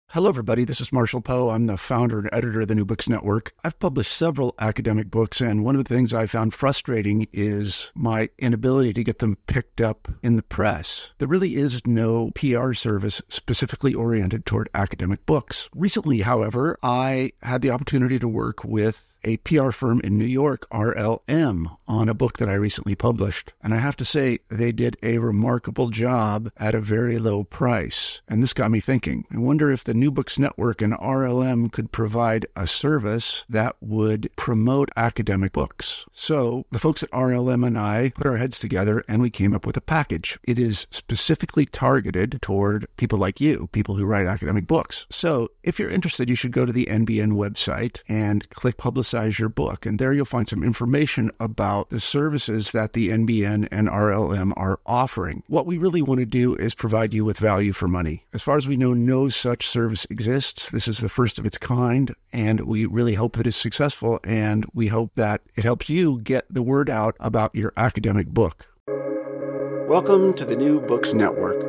Hello, everybody. This is Marshall Poe. I'm the founder and editor of the New Books Network. I've published several academic books, and one of the things I found frustrating is my inability to get them picked up in the press. There really is no PR service specifically oriented toward academic books. Recently, however, I had the opportunity to work with a PR firm in New York, RLM, on a book that I recently published. And I have to say, they did a remarkable job at a very low price. And this got me thinking. I wonder if the New Books Network and RLM could provide a service that would promote academic books. So the folks at RLM and I put our heads together and we came up with a package. It is specifically targeted toward people like you, people who write academic books. So if you're interested, you should go to the NBN website and click Publicize Your Book. And there you'll find some information about the services that the NBN and RLM are offering. What we really want to do is provide you with value for money. As far as we know, no such service exists. This is the first of its kind, and we really hope that it's successful, and we hope that it helps you get the word out about your academic book. Welcome to the New Books Network.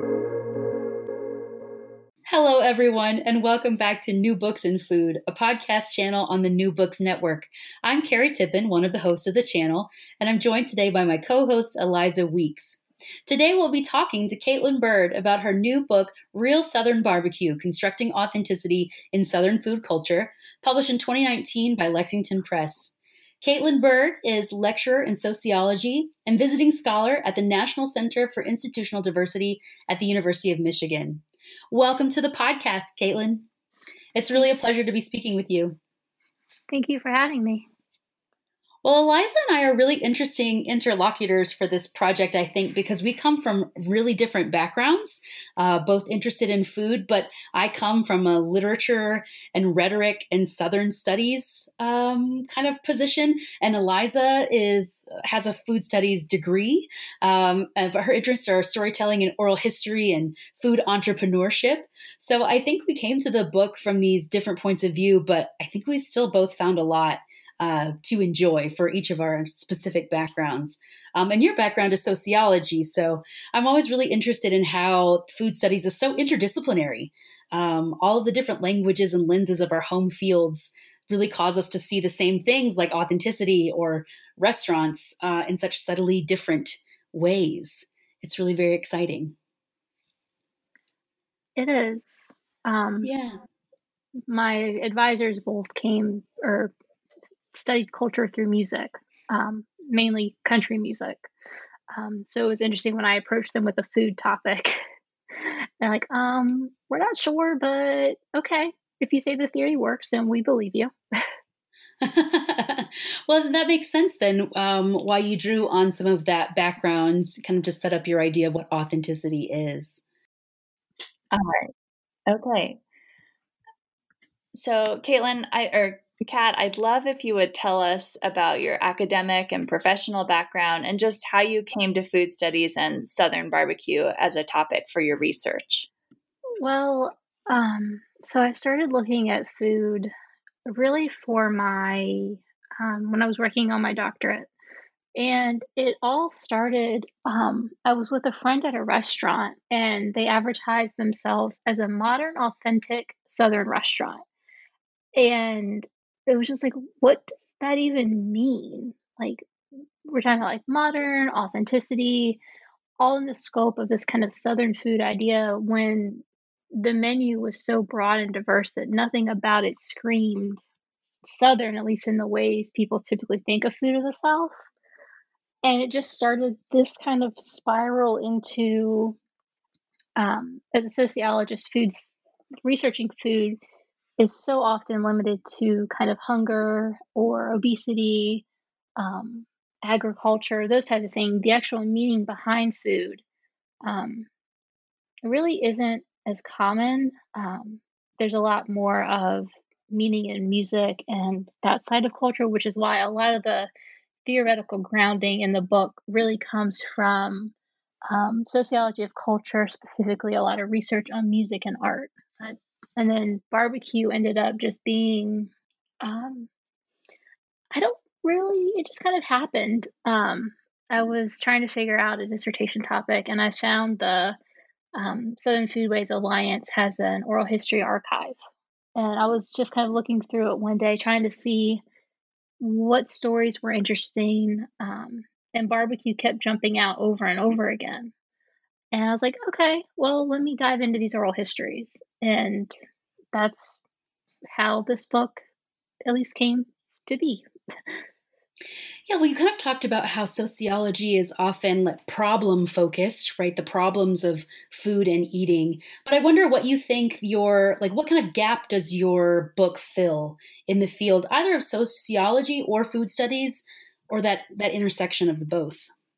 Hello, everyone, and welcome back to New Books and Food, a podcast channel on the New Books Network. I'm Carrie Tippin, one of the hosts of the channel, and I'm joined today by my co-host, Eliza Weeks. Today, we'll be talking to Caitlin Bird about her new book, Real Southern Barbecue, Constructing Authenticity in Southern Food Culture, published in 2019 by Lexington Press. Caitlin Bird is lecturer in sociology and visiting scholar at the National Center for Institutional Diversity at the University of Michigan. Welcome to the podcast, Caitlin. It's really a pleasure to be speaking with you. Thank you for having me. Well, Eliza and I are really interesting interlocutors for this project, I think, because we come from really different backgrounds, both interested in food, but I come from a literature and rhetoric and Southern studies kind of position, and Eliza has a food studies degree, but her interests are storytelling and oral history and food entrepreneurship. So I think we came to the book from these different points of view, but I think we still both found a lot to enjoy for each of our specific backgrounds. And your background is sociology, so I'm always really interested in how food studies is so interdisciplinary. All of the different languages and lenses of our home fields really cause us to see the same things like authenticity or restaurants in such subtly different ways. It's really very exciting. It is. Yeah. My advisors both studied culture through music, mainly country music. So it was interesting when I approached them with a food topic. They're like, we're not sure, but okay. If you say the theory works, then we believe you. Well, that makes sense then, why you drew on some of that background, kind of to set up your idea of what authenticity is. All right. Okay. So, Caitlin, Kat, I'd love if you would tell us about your academic and professional background and just how you came to food studies and Southern barbecue as a topic for your research. Well, so I started looking at food really for when I was working on my doctorate. And it all started, I was with a friend at a restaurant and they advertised themselves as a modern, authentic Southern restaurant. And it was just like, what does that even mean? Like, we're talking about like modern authenticity, all in the scope of this kind of Southern food idea when the menu was so broad and diverse that nothing about it screamed Southern, at least in the ways people typically think of food of the South. And it just started this kind of spiral into, as a sociologist, researching food is so often limited to kind of hunger or obesity, agriculture, those types of things. The actual meaning behind food really isn't as common. There's a lot more of meaning in music and that side of culture, which is why a lot of the theoretical grounding in the book really comes from sociology of culture, specifically a lot of research on music and art. And then barbecue ended up just being, it just kind of happened. I was trying to figure out a dissertation topic and I found the Southern Foodways Alliance has an oral history archive. And I was just kind of looking through it one day, trying to see what stories were interesting. And barbecue kept jumping out over and over again. And I was like, okay, well, let me dive into these oral histories. And that's how this book at least came to be. Yeah, well, you kind of talked about how sociology is often like problem focused, right? The problems of food and eating. But I wonder what you think what kind of gap does your book fill in the field, either of sociology or food studies, or that intersection of the both?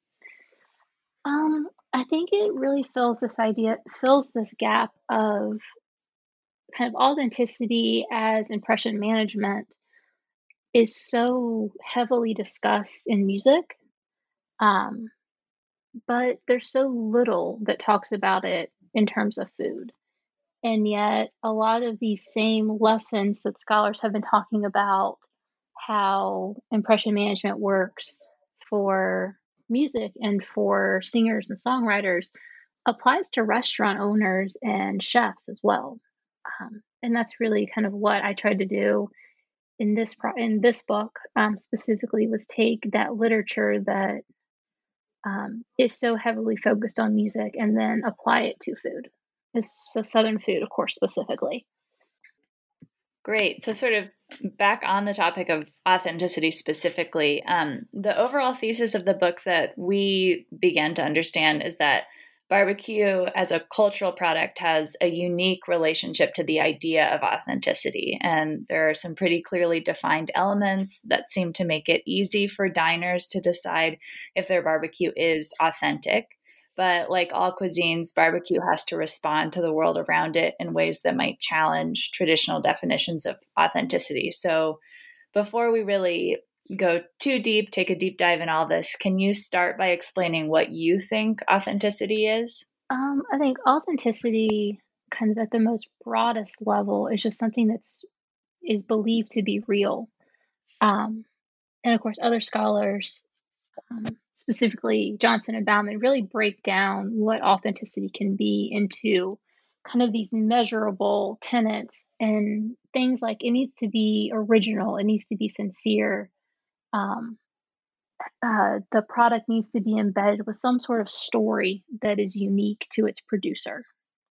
I think it really fills this gap of kind of authenticity as impression management is so heavily discussed in music. Um, but there's so little that talks about it in terms of food. And yet, a lot of these same lessons that scholars have been talking about how impression management works for music and for singers and songwriters applies to restaurant owners and chefs as well. And that's really kind of what I tried to do in this book specifically, was take that literature that is so heavily focused on music and then apply it to food. So Southern food, of course, specifically. Great. So, sort of back on the topic of authenticity specifically, the overall thesis of the book that we began to understand is that barbecue as a cultural product has a unique relationship to the idea of authenticity. And there are some pretty clearly defined elements that seem to make it easy for diners to decide if their barbecue is authentic. But like all cuisines, barbecue has to respond to the world around it in ways that might challenge traditional definitions of authenticity. So before we really go too deep, take a deep dive in all this, can you start by explaining what you think authenticity is? I think authenticity, kind of at the most broadest level, is just something is believed to be real. And of course, other scholars, specifically Johnson and Bauman, really break down what authenticity can be into kind of these measurable tenets and things like it needs to be original, it needs to be sincere. Um, the product needs to be embedded with some sort of story that is unique to its producer.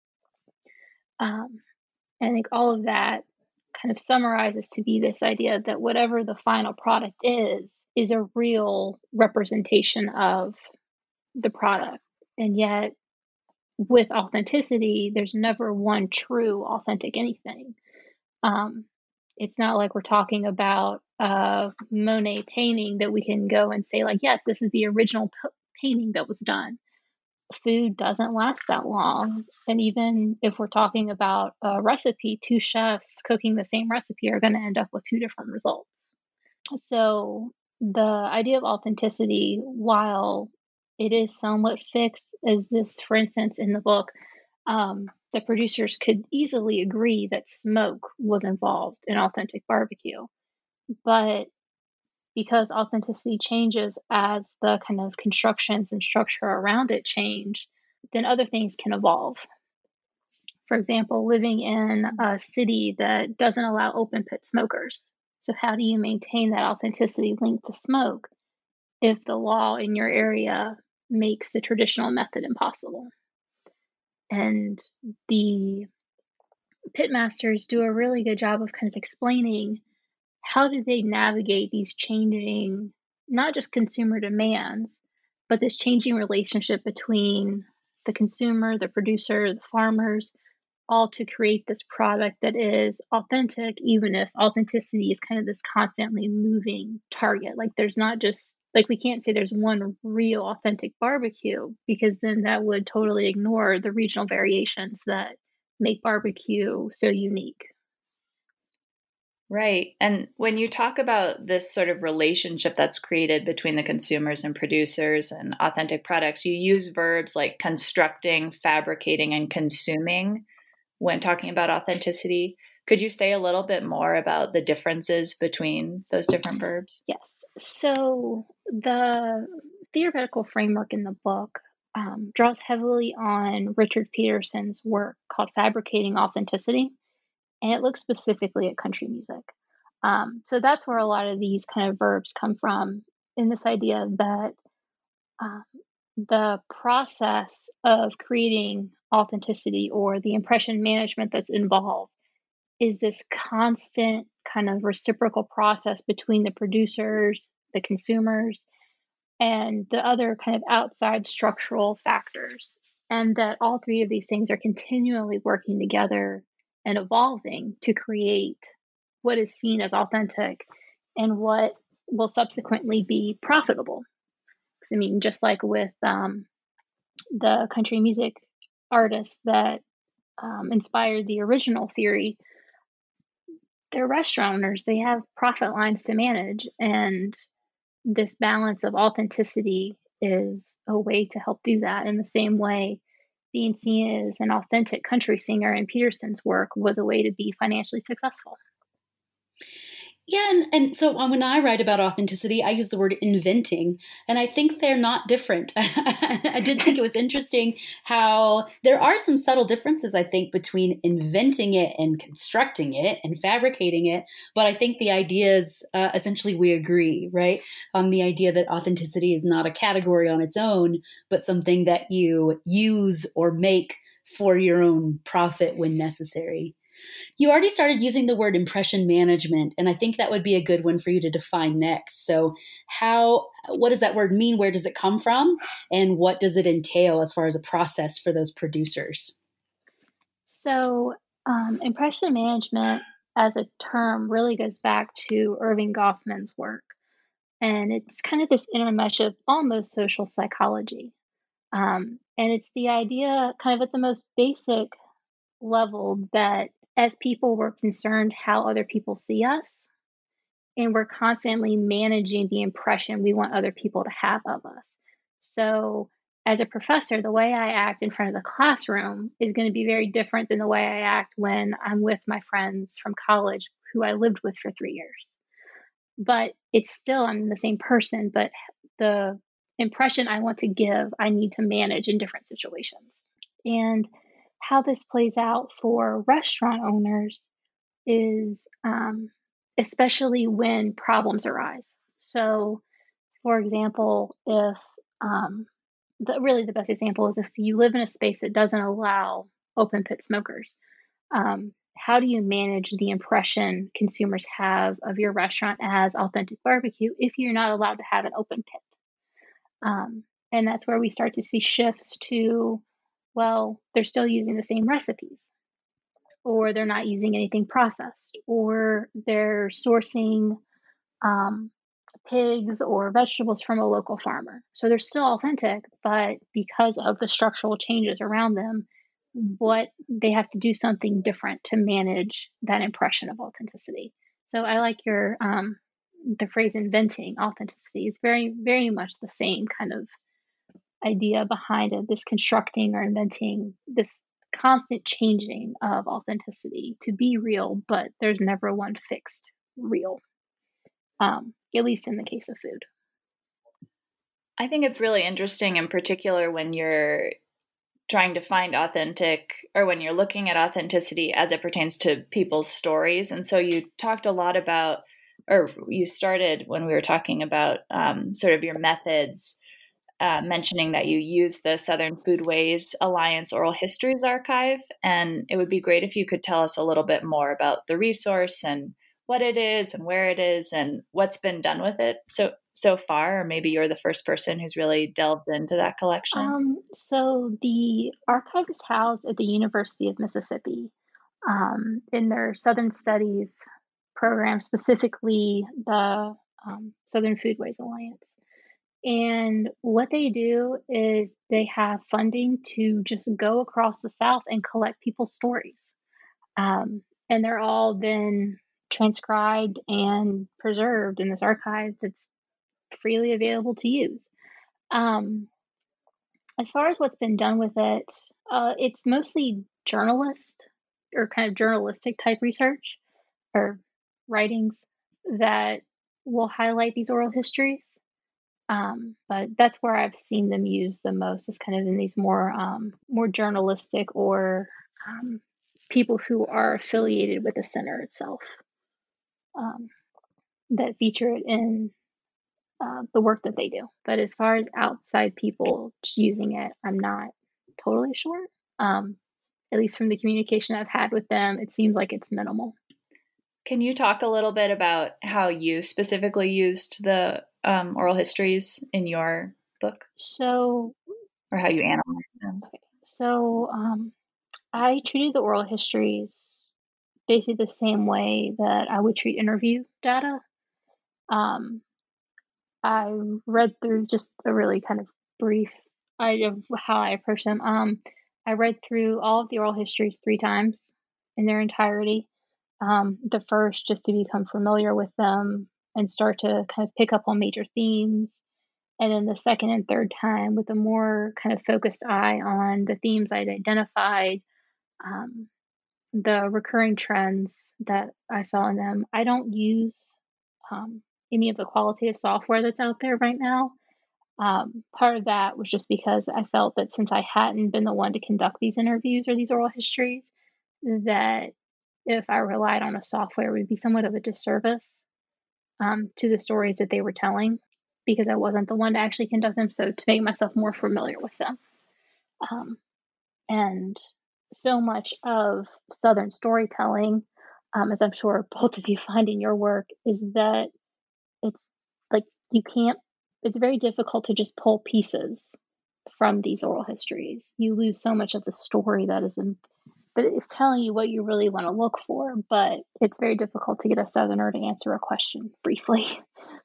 Um, and I think all of that kind of summarizes to be this idea that whatever the final product is a real representation of the product. And yet, with authenticity, there's never one true authentic anything. It's not like we're talking about a Monet painting that we can go and say, like, yes, this is the original painting that was done. Food doesn't last that long. And even if we're talking about a recipe, two chefs cooking the same recipe are going to end up with two different results. So the idea of authenticity, while it is somewhat fixed, as this, for instance, in the book, the producers could easily agree that smoke was involved in authentic barbecue. But because authenticity changes as the kind of constructions and structure around it change, then other things can evolve. For example, living in a city that doesn't allow open pit smokers. So how do you maintain that authenticity linked to smoke if the law in your area makes the traditional method impossible? And the pitmasters do a really good job of kind of explaining how do they navigate these changing, not just consumer demands, but this changing relationship between the consumer, the producer, the farmers, all to create this product that is authentic, even if authenticity is kind of this constantly moving target. Like there's not just, like we can't say there's one real authentic barbecue, because then that would totally ignore the regional variations that make barbecue so unique. Right. And when you talk about this sort of relationship that's created between the consumers and producers and authentic products, you use verbs like constructing, fabricating, and consuming when talking about authenticity. Could you say a little bit more about the differences between those different verbs? Yes. So the theoretical framework in the book draws heavily on Richard Peterson's work called Fabricating Authenticity, and it looks specifically at country music. So that's where a lot of these kind of verbs come from, in this idea that um, the process of creating authenticity or the impression management that's involved is this constant kind of reciprocal process between the producers, the consumers, and the other kind of outside structural factors. And that all three of these things are continually working together and evolving to create what is seen as authentic and what will subsequently be profitable. I mean, just like with the country music artists that inspired the original theory, they're restaurant owners. They have profit lines to manage, and this balance of authenticity is a way to help do that. In the same way, being seen as an authentic country singer in Peterson's work was a way to be financially successful. Yeah, and so when I write about authenticity, I use the word inventing, and I think they're not different. I did think it was interesting how there are some subtle differences, I think, between inventing it and constructing it and fabricating it. But I think the ideas, essentially, we agree, right? On the idea that authenticity is not a category on its own, but something that you use or make for your own profit when necessary. You already started using the word impression management, and I think that would be a good one for you to define next. So what does that word mean? Where does it come from? And what does it entail as far as a process for those producers? So, impression management as a term really goes back to Irving Goffman's work. And it's kind of this intermesh of almost social psychology. And it's the idea, kind of at the most basic level, that as people, we're concerned how other people see us, and we're constantly managing the impression we want other people to have of us. So, as a professor, the way I act in front of the classroom is going to be very different than the way I act when I'm with my friends from college who I lived with for 3 years. But it's still, I'm the same person, but the impression I want to give, I need to manage in different situations. And how this plays out for restaurant owners is especially when problems arise. So, for example, if the best example is if you live in a space that doesn't allow open pit smokers, how do you manage the impression consumers have of your restaurant as authentic barbecue if you're not allowed to have an open pit? And that's where we start to see shifts to, well, they're still using the same recipes, or they're not using anything processed, or they're sourcing pigs or vegetables from a local farmer. So they're still authentic, but because of the structural changes around them, what they have to do something different to manage that impression of authenticity. So I like your the phrase inventing authenticity is very, very much the same kind of idea behind it, this constructing or inventing, this constant changing of authenticity to be real, but there's never one fixed real, at least in the case of food. I think it's really interesting, in particular, when you're trying to find authentic, or when you're looking at authenticity as it pertains to people's stories. And so you talked a lot about, or you started when we were talking about sort of your methods, mentioning that you use the Southern Foodways Alliance Oral Histories Archive. And it would be great if you could tell us a little bit more about the resource and what it is and where it is and what's been done with it so far, or maybe you're the first person who's really delved into that collection. So the archive is housed at the University of Mississippi in their Southern Studies program, specifically the Southern Foodways Alliance. And what they do is they have funding to just go across the South and collect people's stories. And they're all then transcribed and preserved in this archive that's freely available to use. As far as what's been done with it, it's mostly journalist or kind of journalistic type research or writings that will highlight these oral histories. But that's where I've seen them used the most, is kind of in these more journalistic or people who are affiliated with the center itself, um, that feature it in the work that they do. But as far as outside people using it, I'm not totally sure. At least from the communication I've had with them, it seems like it's minimal. Can you talk a little bit about how you specifically used the oral histories in your book? So, or how you analyzed them? Okay. So, I treated the oral histories basically the same way that I would treat interview data. Um, I read through just a really kind of brief of how I approach them. I read through all of the oral histories 3 times in their entirety. The first, just to become familiar with them and start to kind of pick up on major themes. And then the second and third time with a more kind of focused eye on the themes I'd identified, um, the recurring trends that I saw in them. I don't use um, any of the qualitative software that's out there right now. Part of that was just because I felt that since I hadn't been the one to conduct these interviews or these oral histories, that if I relied on a software, it would be somewhat of a disservice to the stories that they were telling, because I wasn't the one to actually conduct them. So to make myself more familiar with them. And so much of Southern storytelling, as I'm sure both of you find in your work, is that it's like you can't, it's very difficult to just pull pieces from these oral histories. You lose so much of the story that is telling you what you really want to look for, but it's very difficult to get a Southerner to answer a question briefly.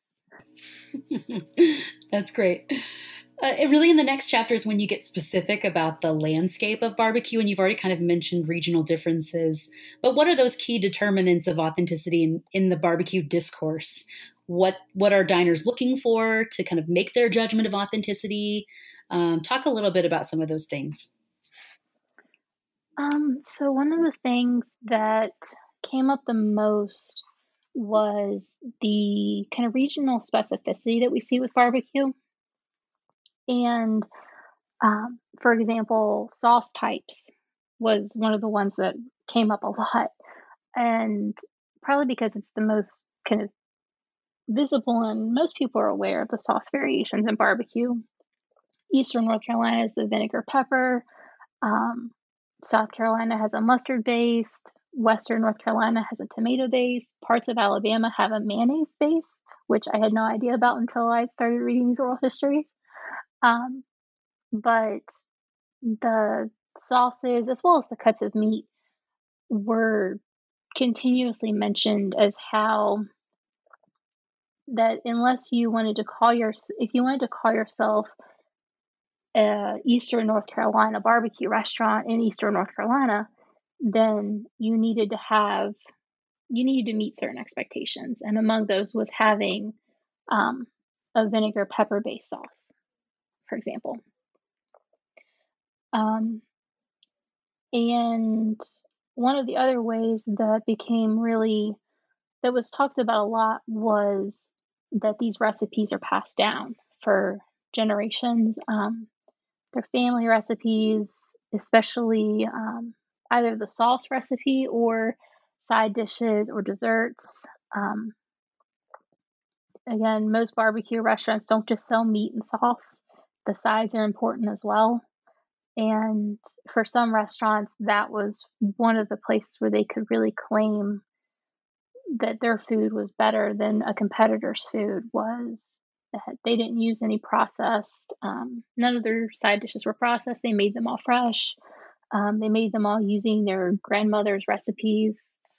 That's great. Really, in the next chapter is when you get specific about the landscape of barbecue, and you've already kind of mentioned regional differences. But what are those key determinants of authenticity in the barbecue discourse? What are diners looking for to kind of make their judgment of authenticity? Talk a little bit about some of those things. So one of the things that came up the most was the kind of regional specificity that we see with barbecue. And for example, sauce types was one of the ones that came up a lot. And probably because it's the most kind of visible and most people are aware of the sauce variations in barbecue. Eastern North Carolina is the vinegar pepper. South Carolina has a mustard based. Western North Carolina has a tomato based. Parts of Alabama have a mayonnaise based, which I had no idea about until I started reading these oral histories. But the sauces, as well as the cuts of meat, were continuously mentioned as how that unless you wanted to call if you wanted to call yourself Eastern North Carolina barbecue restaurant in Eastern North Carolina, then you needed to meet certain expectations. And among those was having a vinegar pepper based sauce, for example. And one of the other ways that was talked about a lot was that these recipes are passed down for generations. They're family recipes, especially either the sauce recipe or side dishes or desserts. Again, most barbecue restaurants don't just sell meat and sauce. The sides are important as well. And for some restaurants, that was one of the places where they could really claim that their food was better than a competitor's food was. They didn't use any processed. None of their side dishes were processed. They made them all fresh. They made them all using their grandmother's recipes.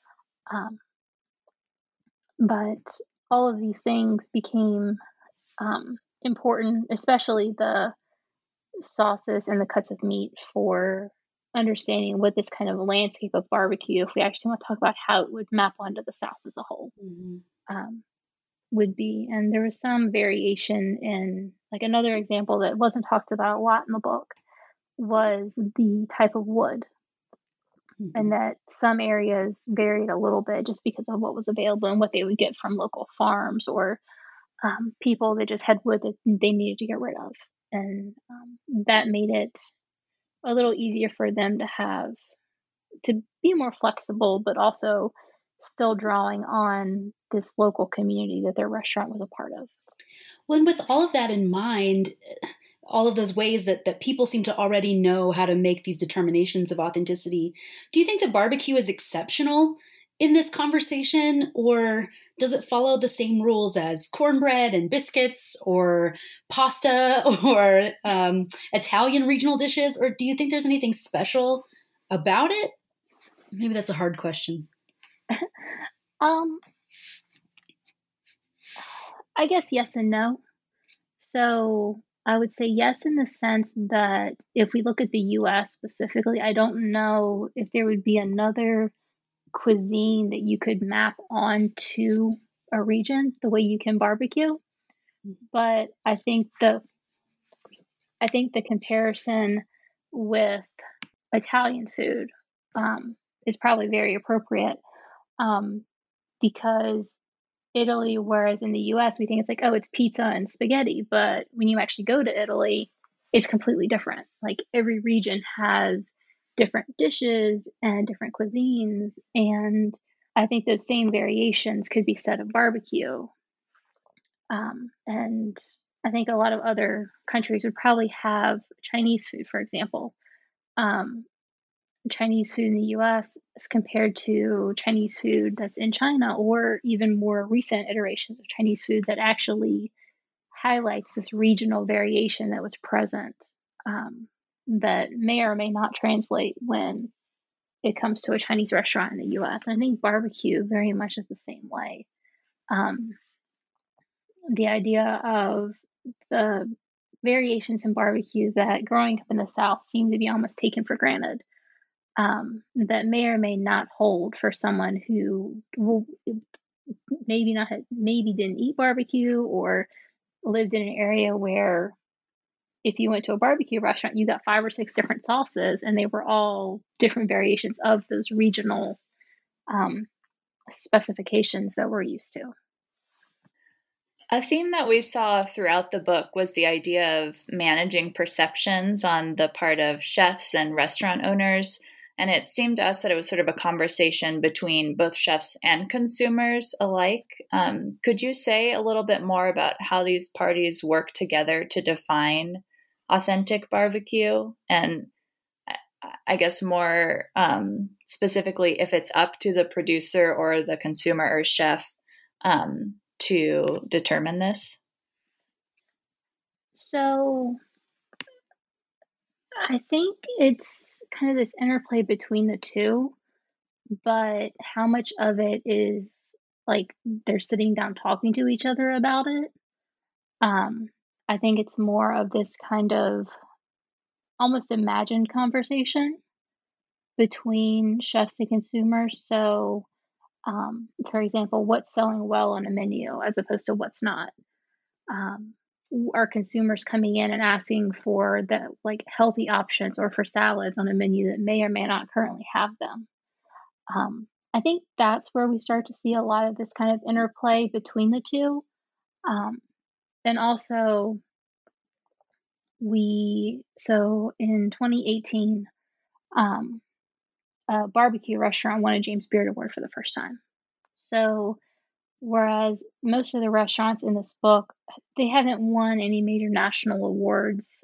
But all of these things became important, especially the sauces and the cuts of meat, for understanding what this kind of landscape of barbecue, if we actually want to talk about how it would map onto the South as a whole, would be. And there was some variation in, like, another example that wasn't talked about a lot in the book was the type of wood. And that some areas varied a little bit just because of what was available and what they would get from local farms or people that just had wood that they needed to get rid of. And that made it a little easier for them to be more flexible, but also still drawing on this local community that their restaurant was a part of. Well, and with all of that in mind, all of those ways that people seem to already know how to make these determinations of authenticity, do you think that barbecue is exceptional in this conversation, or does it follow the same rules as cornbread and biscuits or pasta or Italian regional dishes? Or do you think there's anything special about it? Maybe that's a hard question. I guess yes and no. So I would say yes in the sense that if we look at the US specifically, I don't know if there would be another cuisine that you could map onto a region the way you can barbecue. But I think the comparison with Italian food is probably very appropriate because Italy, whereas in the US we think it's like, oh, it's pizza and spaghetti, but when you actually go to Italy, it's completely different. Like every region has different dishes and different cuisines, and I think those same variations could be said of barbecue. And I think a lot of other countries would probably have Chinese food, for example. Chinese food in the US as compared to Chinese food that's in China, or even more recent iterations of Chinese food that actually highlights this regional variation that was present, that may or may not translate when it comes to a Chinese restaurant in the US. And I think barbecue very much is the same way. The idea of the variations in barbecue that growing up in the South seem to be almost taken for granted, that may or may not hold for someone who will maybe didn't eat barbecue or lived in an area where if you went to a barbecue restaurant, you got 5 or 6 different sauces, and they were all different variations of those regional specifications that we're used to. A theme that we saw throughout the book was the idea of managing perceptions on the part of chefs and restaurant owners. And it seemed to us that it was sort of a conversation between both chefs and consumers alike. Could you say a little bit more about how these parties work together to define authentic barbecue? And I guess more specifically, if it's up to the producer or the consumer or chef to determine this? So I think it's kind of this interplay between the two, but how much of it is like they're sitting down talking to each other about it? I think it's more of this kind of almost imagined conversation between chefs and consumers. So, for example, what's selling well on a menu as opposed to what's not? Are consumers coming in and asking for the like healthy options or for salads on a menu that may or may not currently have them? I think that's where we start to see a lot of this kind of interplay between the two. And also, so in 2018, a barbecue restaurant won a James Beard Award for the first time. So whereas most of the restaurants in this book, they haven't won any major national awards,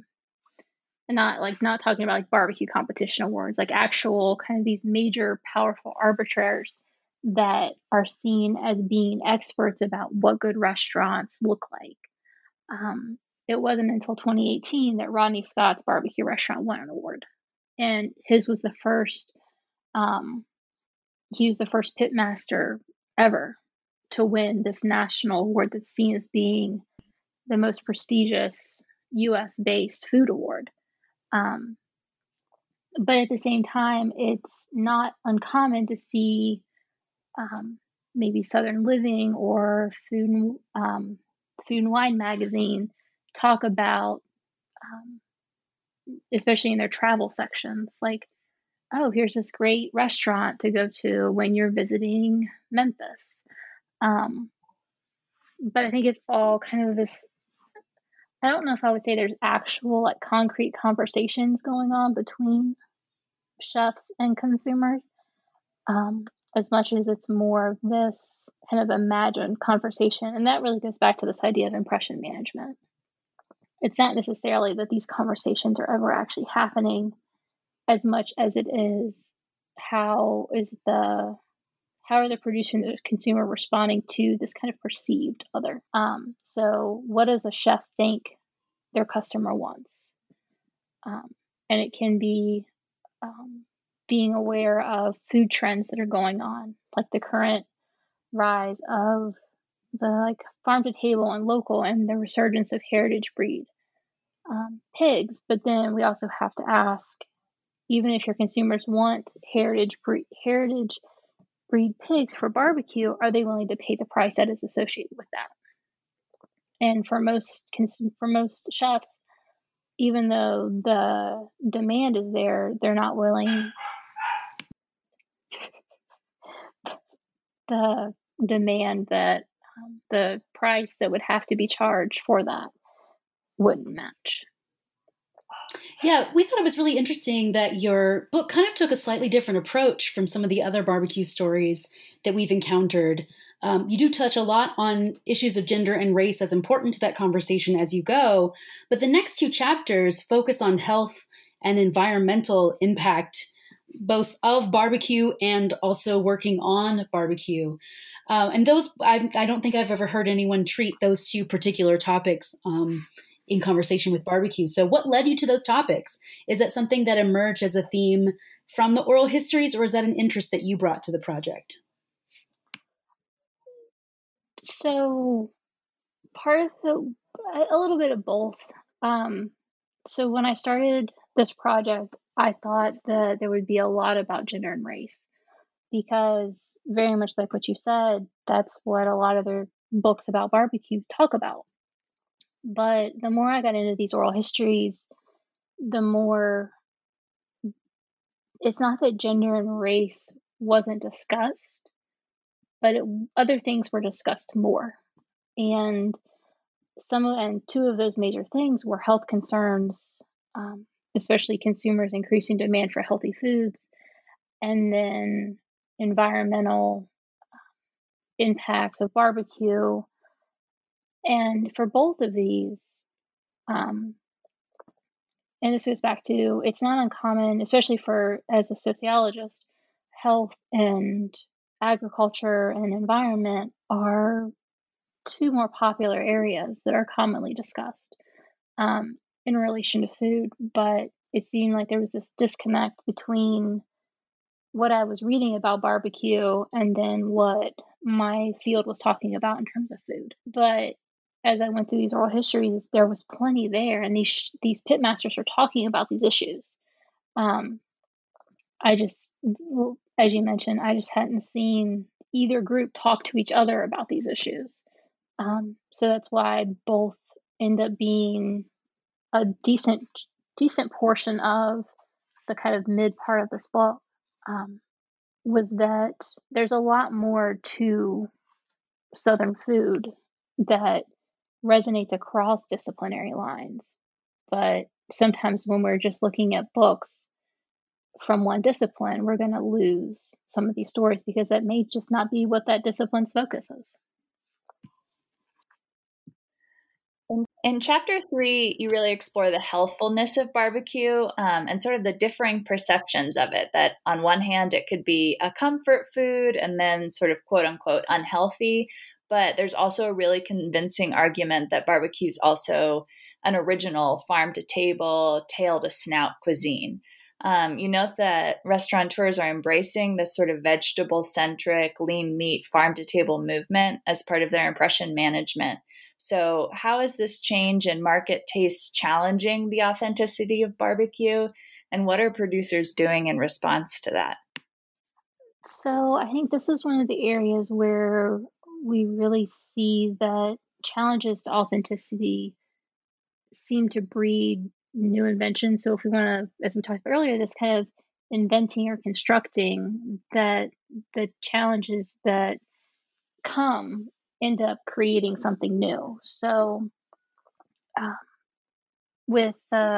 not talking about like barbecue competition awards, like actual kind of these major powerful arbitrators that are seen as being experts about what good restaurants look like. It wasn't until 2018 that Rodney Scott's barbecue restaurant won an award, and his was the first. He was the first pitmaster ever to win this national award that's seen as being the most prestigious US-based food award. But at the same time, it's not uncommon to see maybe Southern Living or Food and Wine magazine talk about, especially in their travel sections, like, oh, here's this great restaurant to go to when you're visiting Memphis. But I think it's all kind of this, I don't know if I would say there's actual like concrete conversations going on between chefs and consumers, as much as it's more of this kind of imagined conversation. And that really goes back to this idea of impression management. It's not necessarily that these conversations are ever actually happening as much as it is how are the producer and the consumer responding to this kind of perceived other. So what does a chef think their customer wants? And it can be being aware of food trends that are going on, like the current rise of the like farm to table and local and the resurgence of heritage breed pigs. But then we also have to ask, even if your consumers want heritage breed pigs for barbecue, are they willing to pay the price that is associated with that? And for most chefs, even though the demand is there, they're not willing. The demand that the price that would have to be charged for that wouldn't match. Yeah, we thought it was really interesting that your book kind of took a slightly different approach from some of the other barbecue stories that we've encountered. You do touch a lot on issues of gender and race as important to that conversation as you go, but the next two chapters focus on health and environmental impact, both of barbecue and also working on barbecue. And those, I don't think I've ever heard anyone treat those two particular topics in conversation with barbecue. So what led you to those topics? Is that something that emerged as a theme from the oral histories, or is that an interest that you brought to the project? So part of a little bit of both. So when I started this project, I thought that there would be a lot about gender and race, because very much like what you said, that's what a lot of their books about barbecue talk about. But the more I got into these oral histories, the more it's not that gender and race wasn't discussed, but other things were discussed more. And two of those major things were health concerns, especially consumers' increasing demand for healthy foods, and then environmental impacts of barbecue. And for both of these, and this goes back to, it's not uncommon, especially as a sociologist, health and agriculture and environment are two more popular areas that are commonly discussed in relation to food. But it seemed like there was this disconnect between what I was reading about barbecue and then what my field was talking about in terms of food. But as I went through these oral histories, there was plenty there, and these pitmasters are talking about these issues. I just, as you mentioned, I just hadn't seen either group talk to each other about these issues. So that's why both end up being a decent portion of the kind of mid part of this book. Was that there's a lot more to Southern food that resonates across disciplinary lines. But sometimes when we're just looking at books from one discipline, we're going to lose some of these stories because that may just not be what that discipline's focus is. In chapter 3, you really explore the healthfulness of barbecue and sort of the differing perceptions of it, that on one hand, it could be a comfort food and then sort of quote unquote unhealthy. But there's also a really convincing argument that barbecue is also an original farm to table, tail to snout cuisine. You note that restaurateurs are embracing this sort of vegetable centric, lean meat, farm to table movement as part of their impression management. So how is this change in market taste challenging the authenticity of barbecue? And what are producers doing in response to that? So I think this is one of the areas where we really see that challenges to authenticity seem to breed new inventions. So if we want to, as we talked about earlier, this kind of inventing or constructing, that the challenges that come end up creating something new. So with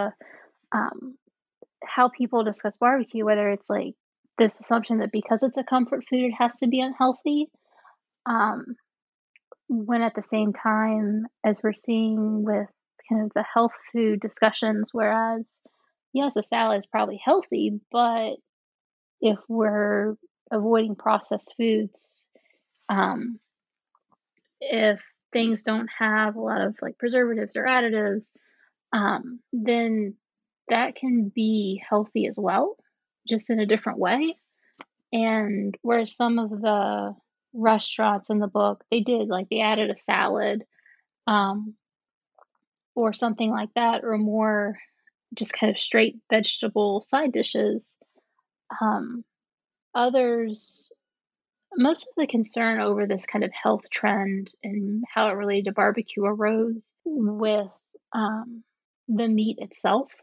how people discuss barbecue, whether it's like this assumption that because it's a comfort food, it has to be unhealthy, um, when at the same time, as we're seeing with kind of the health food discussions, whereas yes, a salad is probably healthy, but if we're avoiding processed foods, um, if things don't have a lot of like preservatives or additives, then that can be healthy as well, just in a different way. And whereas some of the restaurants in the book, they added a salad, um, or something like that, or more just kind of straight vegetable side dishes. Um, Others, most of the concern over this kind of health trend and how it related to barbecue arose with the meat itself.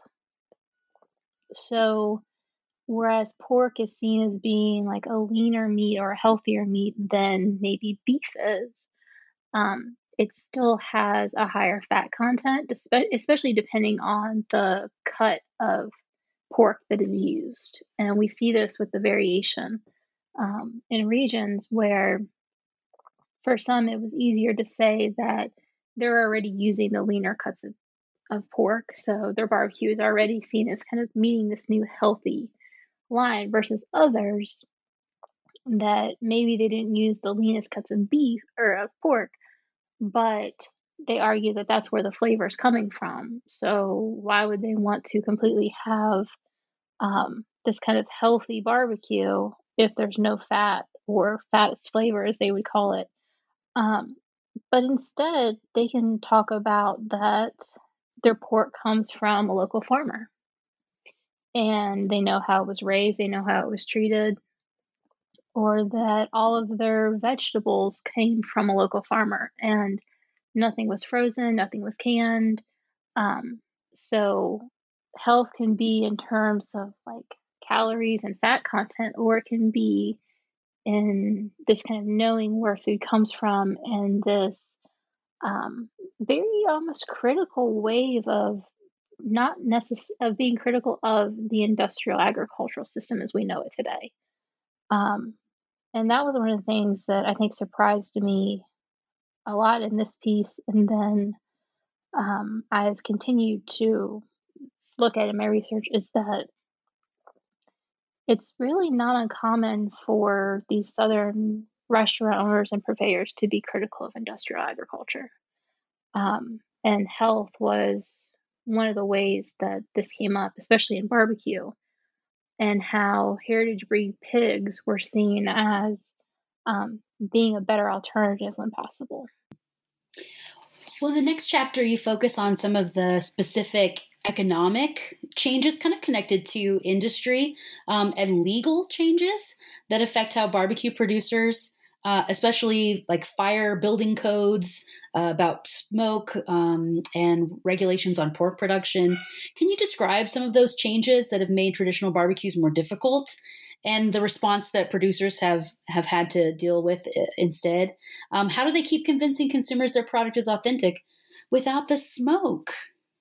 So, whereas pork is seen as being like a leaner meat or a healthier meat than maybe beef is, it still has a higher fat content, especially depending on the cut of pork that is used. And we see this with the variation in regions where, for some, it was easier to say that they're already using the leaner cuts of pork. So their barbecue is already seen as kind of meeting this new healthy line versus others that maybe they didn't use the leanest cuts of beef or of pork, but they argue that that's where the flavor is coming from. So why would they want to completely have this kind of healthy barbecue if there's no fat or fattest flavor, as they would call it? Um, but instead, they can talk about that their pork comes from a local farmer and they know how it was raised, they know how it was treated, or that all of their vegetables came from a local farmer and nothing was frozen, nothing was canned. Um, so health can be in terms of like calories and fat content, or it can be in this kind of knowing where food comes from and this very almost critical wave of not of being critical of the industrial agricultural system as we know it today. Um, and that was one of the things that I think surprised me a lot in this piece. And then I've continued to look at in my research is that it's really not uncommon for these Southern restaurant owners and purveyors to be critical of industrial agriculture. And health was one of the ways that this came up, especially in barbecue, and how heritage breed pigs were seen as being a better alternative when possible. Well, the next chapter, you focus on some of the specific economic changes kind of connected to industry and legal changes that affect how barbecue producers, especially like fire building codes about smoke and regulations on pork production. Can you describe some of those changes that have made traditional barbecues more difficult and the response that producers have had to deal with instead? How do they keep convincing consumers their product is authentic without the smoke?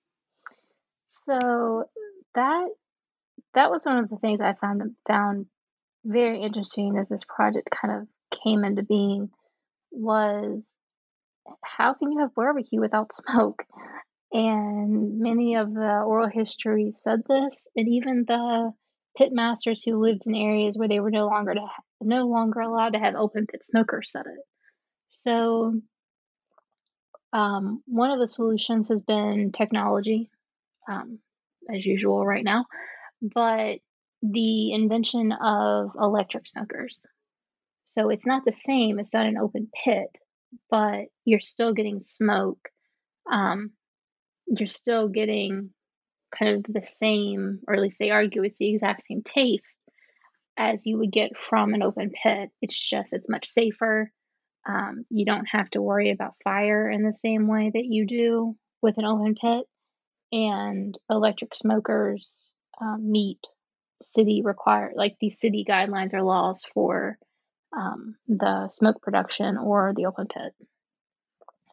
So that was one of the things I found very interesting as this project kind of came into being, was how can you have barbecue without smoke? And many of the oral histories said this, and even the pit masters who lived in areas where they were no longer allowed to have open pit smokers said it. So one of the solutions has been technology, as usual right now, but the invention of electric smokers. So it's not the same, it's not an open pit, but you're still getting smoke. You're still getting kind of the same, or at least they argue it's the exact same taste as you would get from an open pit. It's much safer. You don't have to worry about fire in the same way that you do with an open pit. And electric smokers meet these city guidelines or laws for the smoke production or the open pit.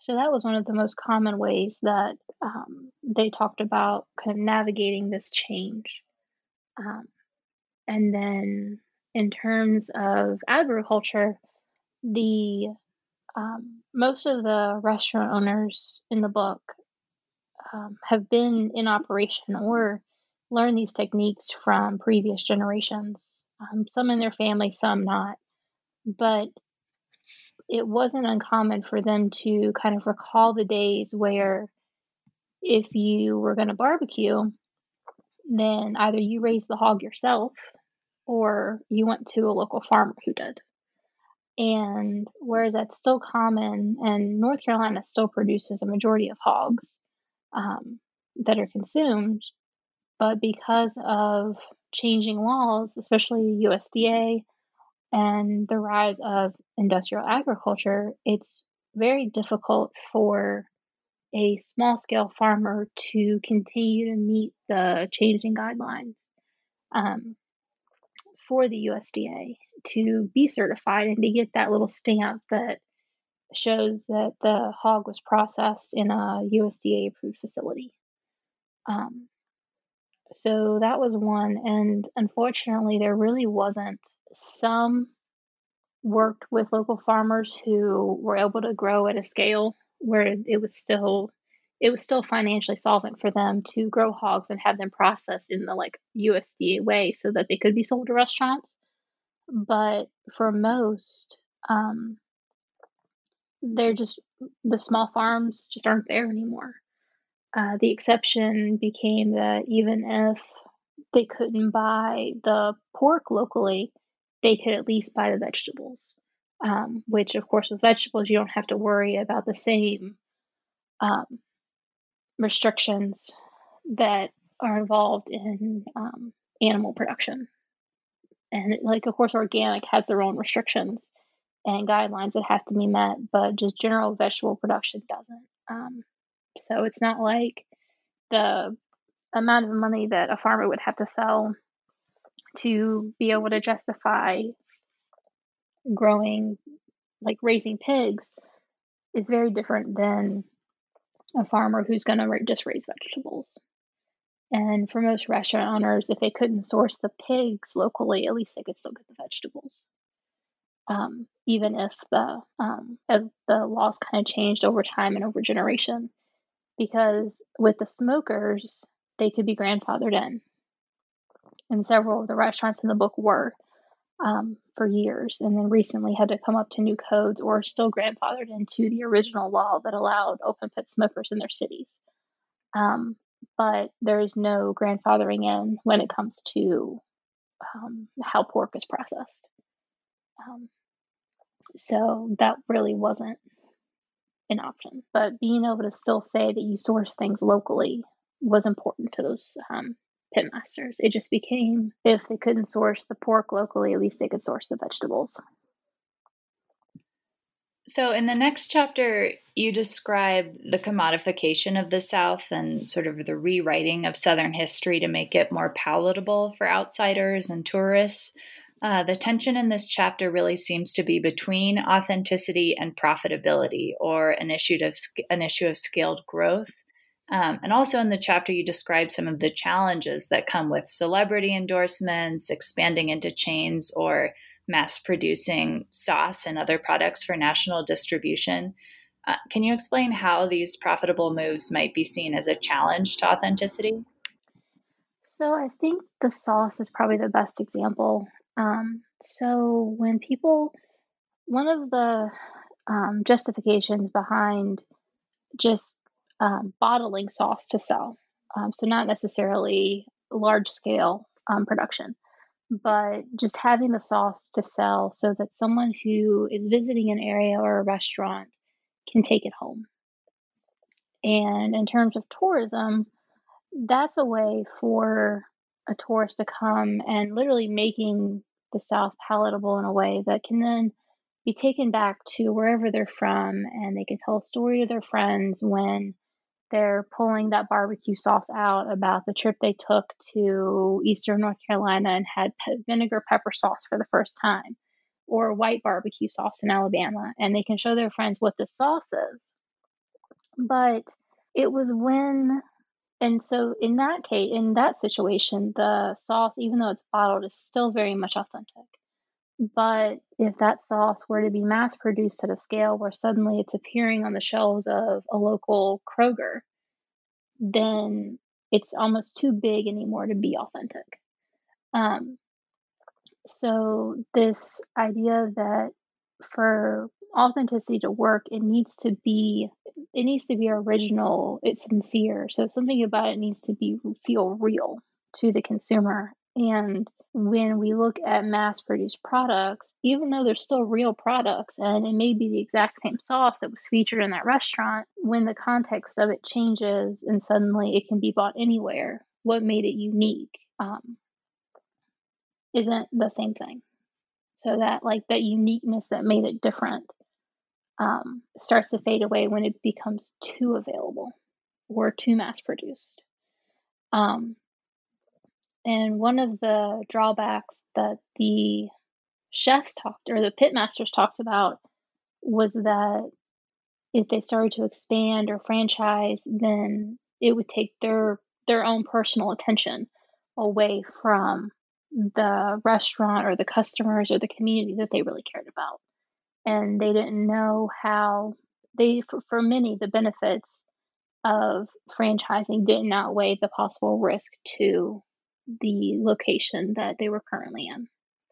So that was one of the most common ways that they talked about kind of navigating this change. Um, and then in terms of agriculture, the most of the restaurant owners in the book have been in operation or learned these techniques from previous generations. Some in their family, some not. But it wasn't uncommon for them to kind of recall the days where if you were going to barbecue, then either you raised the hog yourself or you went to a local farmer who did. And whereas that's still common, and North Carolina still produces a majority of hogs that are consumed, but because of changing laws, especially USDA and the rise of industrial agriculture, it's very difficult for a small scale farmer to continue to meet the changing guidelines um, for the USDA to be certified and to get that little stamp that shows that the hog was processed in a USDA approved facility. Um, so that was one. And unfortunately, there really wasn't. Some worked with local farmers who were able to grow at a scale where it was still financially solvent for them to grow hogs and have them processed in the like USDA way so that they could be sold to restaurants. But for most, they're just the small farms just aren't there anymore. The exception became that even if they couldn't buy the pork locally, they could at least buy the vegetables. Which, of course, with vegetables, you don't have to worry about the same um, restrictions that are involved in animal production. And, like, of course, organic has their own restrictions and guidelines that have to be met, but just general vegetable production doesn't. So it's not like the amount of money that a farmer would have to sell to be able to justify growing, like raising pigs, is very different than a farmer who's going to just raise vegetables. And for most restaurant owners, if they couldn't source the pigs locally, at least they could still get the vegetables. Even if as the laws kind of changed over time and over generation, because with the smokers, they could be grandfathered in. And several of the restaurants in the book were for years, and then recently had to come up to new codes or still grandfathered into the original law that allowed open pit smokers in their cities. But there's no grandfathering in when it comes to how pork is processed. So that really wasn't an option. But being able to still say that you source things locally was important to those pit masters. It just became, if they couldn't source the pork locally, at least they could source the vegetables. So in the next chapter, you describe the commodification of the South and sort of the rewriting of Southern history to make it more palatable for outsiders and tourists. The tension in this chapter really seems to be between authenticity and profitability, or an issue of scaled growth. And also in the chapter, you describe some of the challenges that come with celebrity endorsements, expanding into chains, or mass producing sauce and other products for national distribution. Can you explain how these profitable moves might be seen as a challenge to authenticity? So I think the sauce is probably the best example. So when one of the justifications behind just bottling sauce to sell, so not necessarily large scale production, but just having the sauce to sell so that someone who is visiting an area or a restaurant can take it home. And in terms of tourism, that's a way for a tourist to come and literally making the South palatable in a way that can then be taken back to wherever they're from, and they can tell a story to their friends when they're pulling that barbecue sauce out about the trip they took to Eastern North Carolina and had vinegar pepper sauce for the first time, or white barbecue sauce in Alabama, and they can show their friends what the sauce is. But it was when, and so in that case, in that situation, the sauce, even though it's bottled, is still very much authentic. But if that sauce were to be mass produced at a scale where suddenly it's appearing on the shelves of a local Kroger, then it's almost too big anymore to be authentic. Um, so this idea that for authenticity to work, it needs to be original, it's sincere. So something about it needs to be feel real to the consumer. And when we look at mass produced products, even though they're still real products and it may be the exact same sauce that was featured in that restaurant, when the context of it changes and suddenly it can be bought anywhere, what made it unique isn't the same thing. So that like that uniqueness that made it different starts to fade away when it becomes too available or too mass produced. Um, and one of the drawbacks that the chefs talked or the pitmasters talked about was that if they started to expand or franchise, then it would take their own personal attention away from the restaurant or the customers or the community that they really cared about. And they didn't know how for many, the benefits of franchising didn't outweigh the possible risk to the location that they were currently in.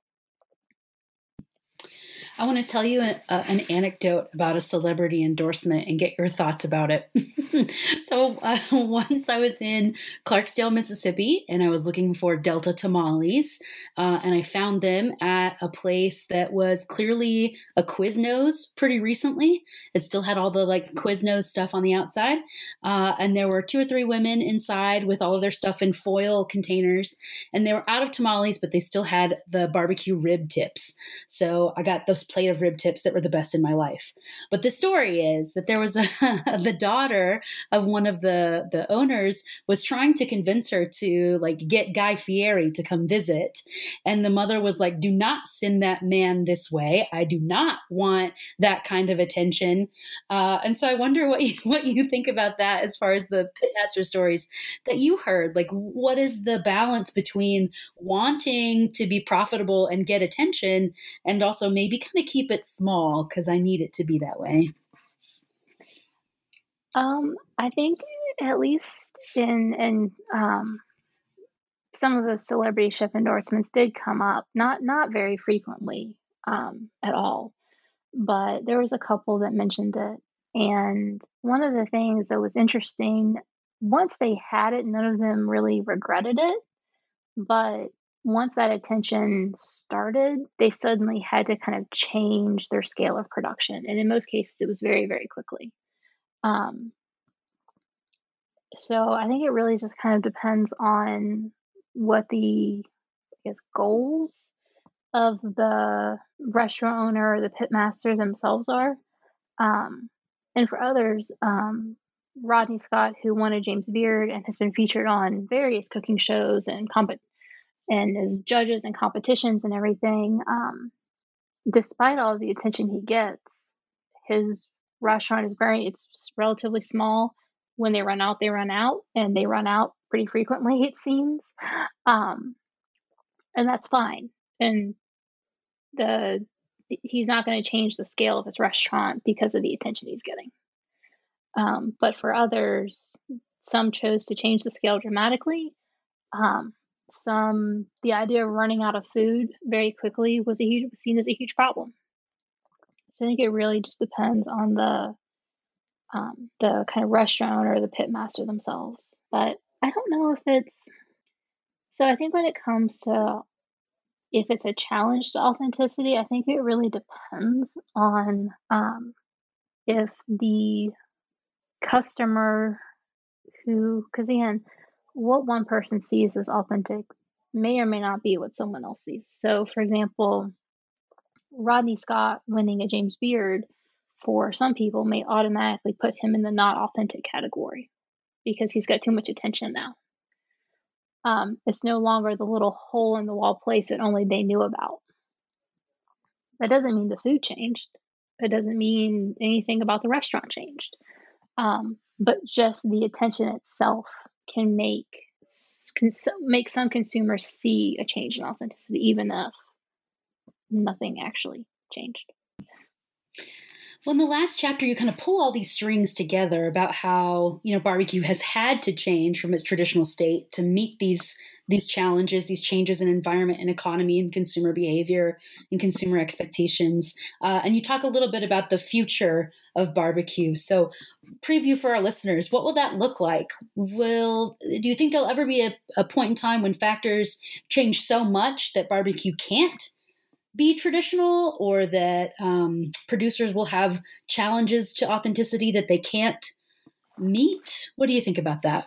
I want to tell you an anecdote about a celebrity endorsement and get your thoughts about it. So once I was in Clarksdale, Mississippi, and I was looking for Delta tamales, and I found them at a place that was clearly a Quiznos pretty recently. It still had all the like Quiznos stuff on the outside, and there were 2 or 3 women inside with all of their stuff in foil containers, and they were out of tamales, but they still had the barbecue rib tips. So I got those plate of rib tips that were the best in my life. But the story is that there was the daughter of one of the owners was trying to convince her to like get Guy Fieri to come visit. And the mother was like, do not send that man this way. I do not want that kind of attention. And so I wonder what you think about that as far as the pitmaster stories that you heard. Like, what is the balance between wanting to be profitable and get attention and also maybe kind of keep it small because I need it to be that way? I think at least in some of those celebrity chef endorsements did come up, not very frequently at all, but there was a couple that mentioned it. And one of the things that was interesting, once they had it, none of them really regretted it. But once that attention started, they suddenly had to kind of change their scale of production. And in most cases, it was very, very quickly. Um, so I think it really just kind of depends on what the, I guess, goals of the restaurant owner or the pitmaster themselves are. Um, and for others, Rodney Scott, who won a James Beard and has been featured on various cooking shows and as judges and competitions and everything, despite all the attention he gets, his restaurant is it's relatively small. When they run out, and they run out pretty frequently, it seems. And that's fine. And he's not going to change the scale of his restaurant because of the attention he's getting. But for others, some chose to change the scale dramatically. The idea of running out of food very quickly was seen as a huge problem. So I think it really just depends on the kind of restaurant owner or the pitmaster themselves. But I don't know if it's so. I think when it comes to if it's a challenge to authenticity, I think it really depends on if the customer because again, what one person sees as authentic may or may not be what someone else sees. So, for example, Rodney Scott winning a James Beard for some people may automatically put him in the not authentic category because he's got too much attention now. It's no longer the little hole in the wall place that only they knew about. That doesn't mean the food changed. It doesn't mean anything about the restaurant changed. But just the attention itself can make some consumers see a change in authenticity, even if nothing actually changed. Well, in the last chapter, you kind of pull all these strings together about how, barbecue has had to change from its traditional state to meet these challenges, these changes in environment and economy and consumer behavior and consumer expectations. And you talk a little bit about the future of barbecue. So, preview for our listeners, what will that look like? Do you think there'll ever be a point in time when factors change so much that barbecue can't be traditional, or that producers will have challenges to authenticity that they can't meet? What do you think about that?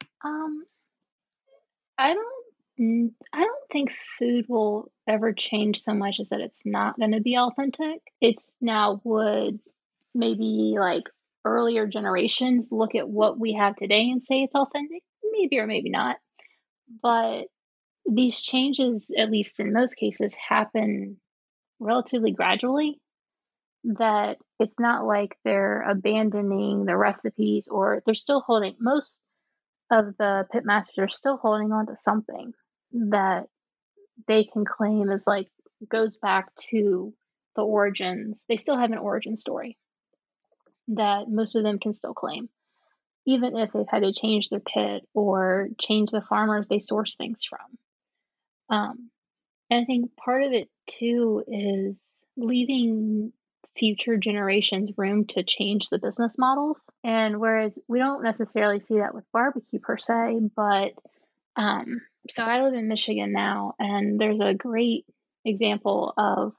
I don't think food will ever change so much as that it's not going to be authentic. It's now would maybe like earlier generations look at what we have today and say it's authentic, maybe or maybe not. But these changes, at least in most cases, happen relatively gradually, that it's not like they're abandoning the recipes, or they're still holding, most of the pit masters are still holding on to something that they can claim is like goes back to the origins. They still have an origin story that most of them can still claim, even if they've had to change their pit or change the farmers they source things from. And I think part of it too is leaving future generations room to change the business models. And whereas we don't necessarily see that with barbecue per se, but so I live in Michigan now, and there's a great example of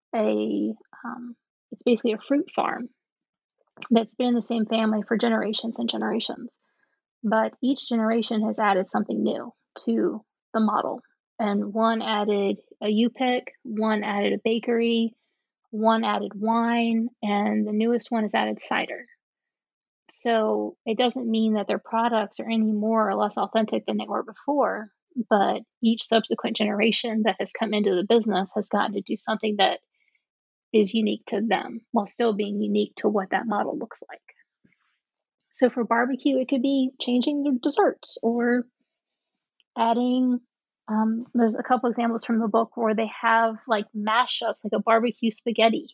it's basically a fruit farm that's been in the same family for generations and generations. But each generation has added something new to the model. And one added a U-pick, one added a bakery, one added wine, and the newest one has added cider. So it doesn't mean that their products are any more or less authentic than they were before, but each subsequent generation that has come into the business has gotten to do something that is unique to them while still being unique to what that model looks like. So for barbecue, it could be changing the desserts or adding, there's a couple examples from the book where they have like mashups, like a barbecue spaghetti.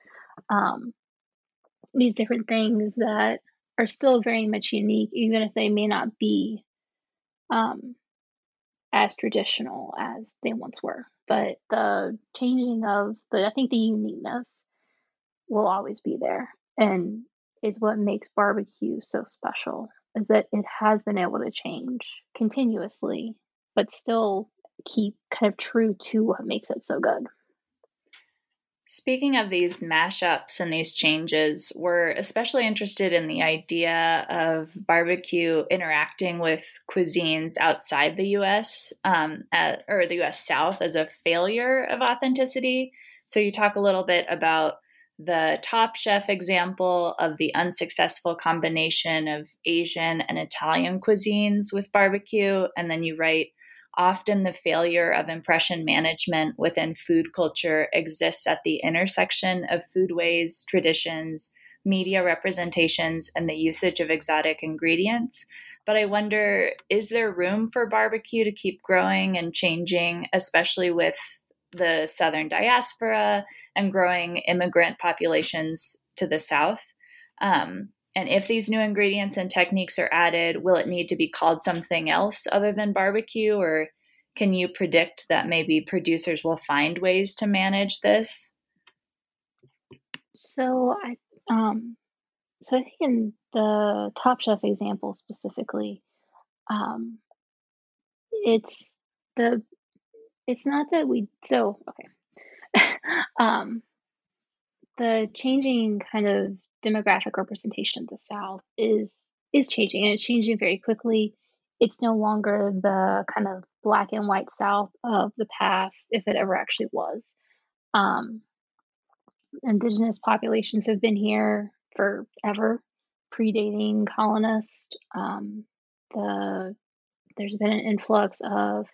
These different things that are still very much unique, even if they may not be as traditional as they once were. But the changing of I think the uniqueness will always be there, and is what makes barbecue so special, is that it has been able to change continuously, but still keep kind of true to what makes it so good. Speaking of these mashups and these changes, we're especially interested in the idea of barbecue interacting with cuisines outside the U.S. Or the U.S. South as a failure of authenticity. So you talk a little bit about the Top Chef example of the unsuccessful combination of Asian and Italian cuisines with barbecue, and then you write, often the failure of impression management within food culture exists at the intersection of foodways, traditions, media representations, and the usage of exotic ingredients. But I wonder, is there room for barbecue to keep growing and changing, especially with the Southern diaspora and growing immigrant populations to the South? And if these new ingredients and techniques are added, will it need to be called something else other than barbecue? Or can you predict that maybe producers will find ways to manage this? So I think in the Top Chef example specifically, it's not that the changing kind of demographic representation of the South is changing, and it's changing very quickly. It's no longer the kind of black and white South of the past, if it ever actually was. Indigenous populations have been here forever, predating colonists. There's been an influx of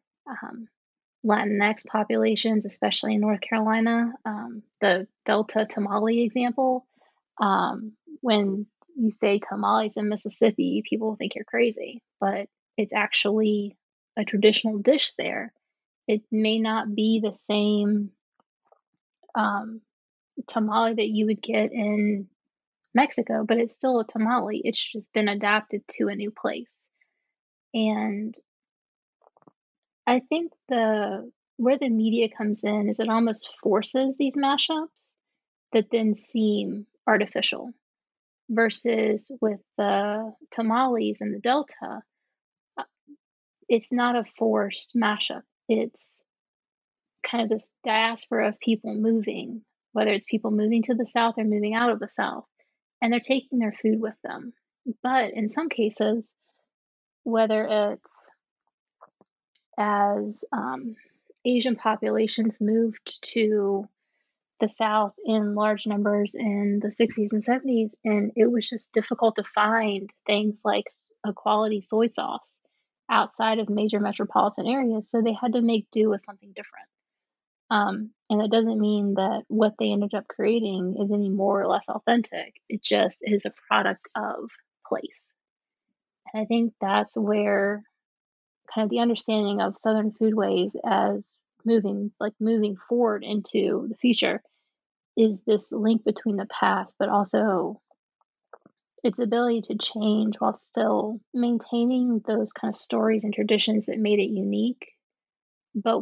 Latinx populations, especially in North Carolina. The Delta Tamale example, when you say tamales in Mississippi, people think you're crazy, but it's actually a traditional dish there. It may not be the same um, tamale that you would get in Mexico, but it's still a tamale. It's just been adapted to a new place. And I think the where the media comes in is it almost forces these mashups that then seem artificial versus with the tamales in the Delta, uh, it's not a forced mashup. It's kind of this diaspora of people moving, whether it's people moving to the South or moving out of the South, and they're taking their food with them. But in some cases, whether it's as Asian populations moved to the South in large numbers in the 60s and 70s, and it was just difficult to find things like a quality soy sauce outside of major metropolitan areas, so they had to make do with something different. And it doesn't mean that what they ended up creating is any more or less authentic. It just is a product of place. And I think that's where kind of the understanding of Southern foodways as moving forward into the future is this link between the past, but also its ability to change while still maintaining those kind of stories and traditions that made it unique, but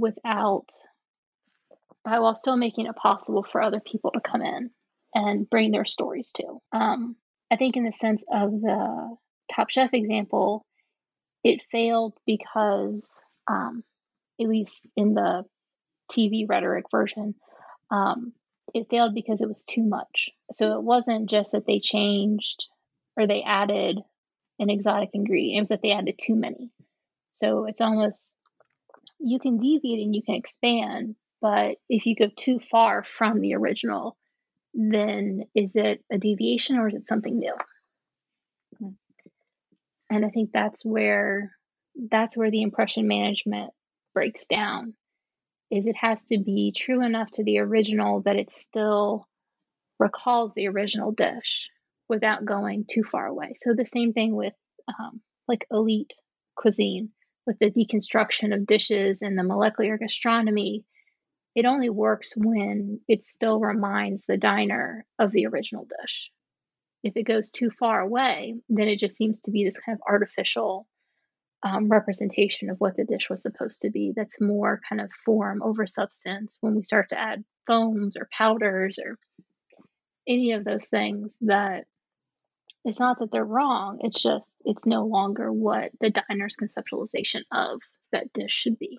while still making it possible for other people to come in and bring their stories too. I think in the sense of the Top Chef example, it failed because, at least in the TV rhetoric version, it failed because it was too much. So it wasn't just that they changed or they added an exotic ingredient, it was that they added too many. So it's almost, you can deviate and you can expand, but if you go too far from the original, then is it a deviation or is it something new? Mm-hmm. And I think that's where the impression management breaks down, is it has to be true enough to the original that it still recalls the original dish without going too far away. So the same thing with like elite cuisine, with the deconstruction of dishes and the molecular gastronomy. It only works when it still reminds the diner of the original dish. If it goes too far away, then it just seems to be this kind of artificial representation of what the dish was supposed to be. That's more kind of form over substance. When we start to add foams or powders or any of those things, that it's not that they're wrong, it's just it's no longer what the diner's conceptualization of that dish should be.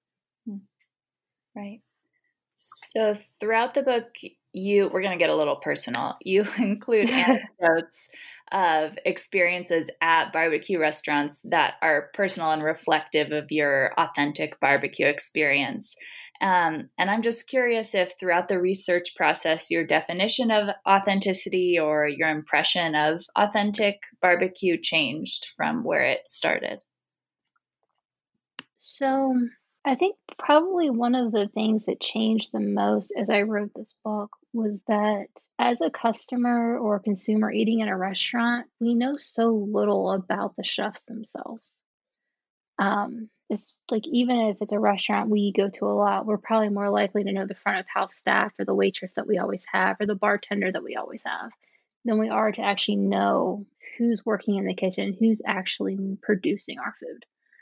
Right. So throughout the book, we're going to get a little personal. You include anecdotes of experiences at barbecue restaurants that are personal and reflective of your authentic barbecue experience. And I'm just curious if throughout the research process, your definition of authenticity or your impression of authentic barbecue changed from where it started. So I think probably one of the things that changed the most as I wrote this book was that as a customer or a consumer eating in a restaurant, we know so little about the chefs themselves. It's like, even if it's a restaurant we go to a lot, we're probably more likely to know the front of house staff or the waitress that we always have or the bartender that we always have than we are to actually know who's working in the kitchen, who's actually producing our food.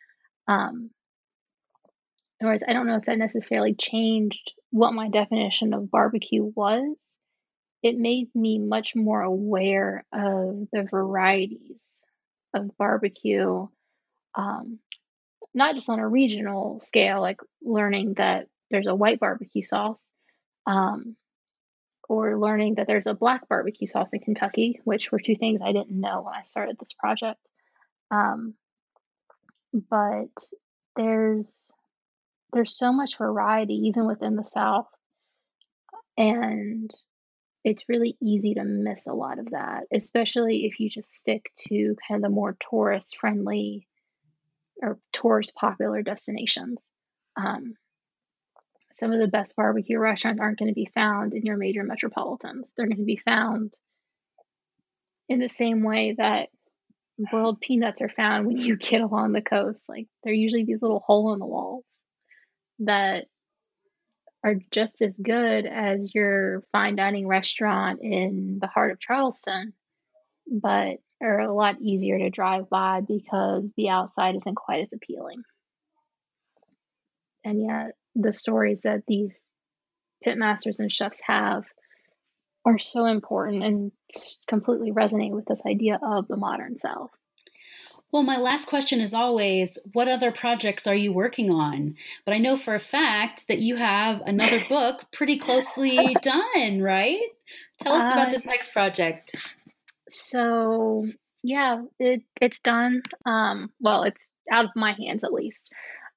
Whereas I don't know if that necessarily changed what my definition of barbecue was. It made me much more aware of the varieties of barbecue, not just on a regional scale, like learning that there's a white barbecue sauce, or learning that there's a black barbecue sauce in Kentucky, which were two things I didn't know when I started this project. But there's so much variety even within the South, and it's really easy to miss a lot of that, especially if you just stick to kind of the more tourist friendly or tourist popular destinations. Some of the best barbecue restaurants aren't going to be found in your major metropolitans. They're going to be found in the same way that boiled peanuts are found when you get along the coast. Like, they're usually these little hole in the walls that are just as good as your fine dining restaurant in the heart of Charleston, but are a lot easier to drive by because the outside isn't quite as appealing. And yet, the stories that these pitmasters and chefs have are so important and completely resonate with this idea of the modern South. Well, my last question is always, what other projects are you working on? But I know for a fact that you have another book pretty closely done, right? Tell us about this next project. So, yeah, it's done. Well, it's out of my hands at least.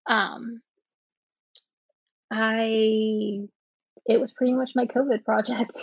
It was pretty much my COVID project.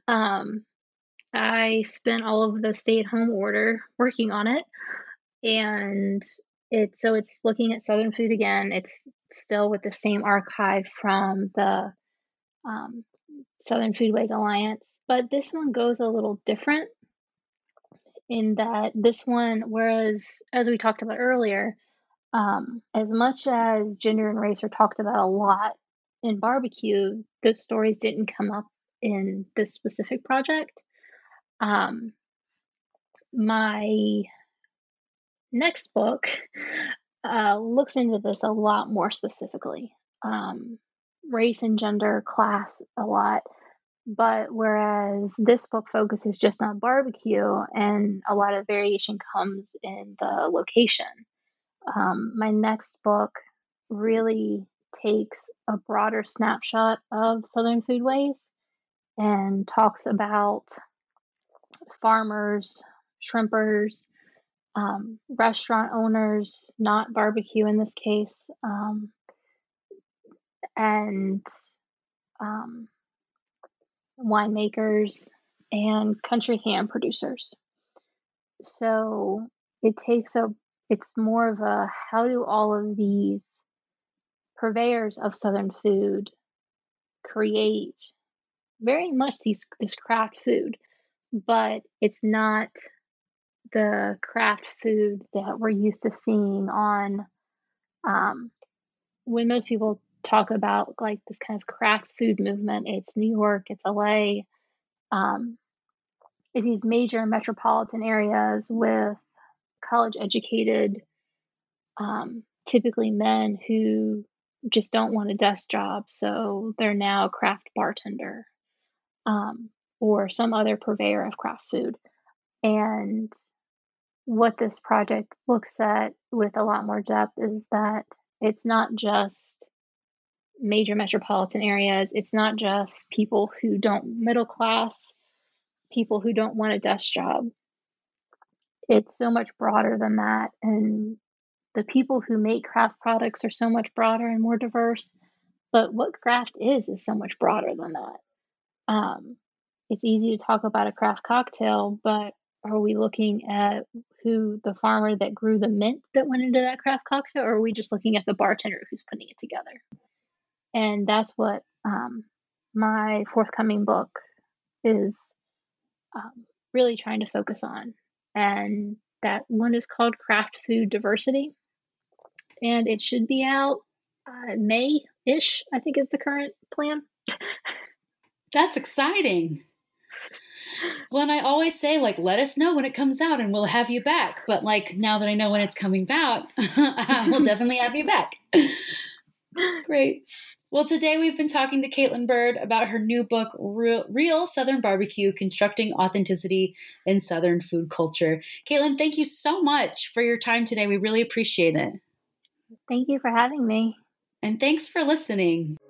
I spent all of the stay-at-home order working on it, and it's looking at Southern food again. It's still with the same archive from the Southern Foodways Alliance, but this one goes a little different in that this one, whereas as we talked about earlier, as much as gender and race are talked about a lot in barbecue, those stories didn't come up in this specific project. My next book looks into this a lot more specifically. Race and gender, class a lot. But whereas this book focuses just on barbecue and a lot of variation comes in the location, my next book really takes a broader snapshot of Southern foodways and talks about farmers, shrimpers, restaurant owners, not barbecue in this case, and winemakers and country ham producers. So it's more of a, how do all of these purveyors of Southern food create very much this craft food, but it's not the craft food that we're used to seeing on when most people talk about like this kind of craft food movement. It's New York, it's LA, it's these major metropolitan areas with college educated, typically men who just don't want a desk job, so they're now a craft bartender, or some other purveyor of craft food. And what this project looks at with a lot more depth is that it's not just major metropolitan areas, it's not just people who don't, middle class, people who don't want a desk job. It's so much broader than that, and the people who make craft products are so much broader and more diverse, but what craft is so much broader than that. It's easy to talk about a craft cocktail, but are we looking at who the farmer that grew the mint that went into that craft cocktail, or are we just looking at the bartender who's putting it together? And that's what my forthcoming book is really trying to focus on. And that one is called Craft Food Diversity. And it should be out May-ish, I think is the current plan. That's exciting. Well, and I always say, like, let us know when it comes out and we'll have you back. But, like, now that I know when it's coming out, we'll definitely have you back. Great. Well, today we've been talking to Caitlin Bird about her new book, Real Southern Barbecue, Constructing Authenticity in Southern Food Culture. Caitlin, thank you so much for your time today. We really appreciate it. Thank you for having me. And thanks for listening.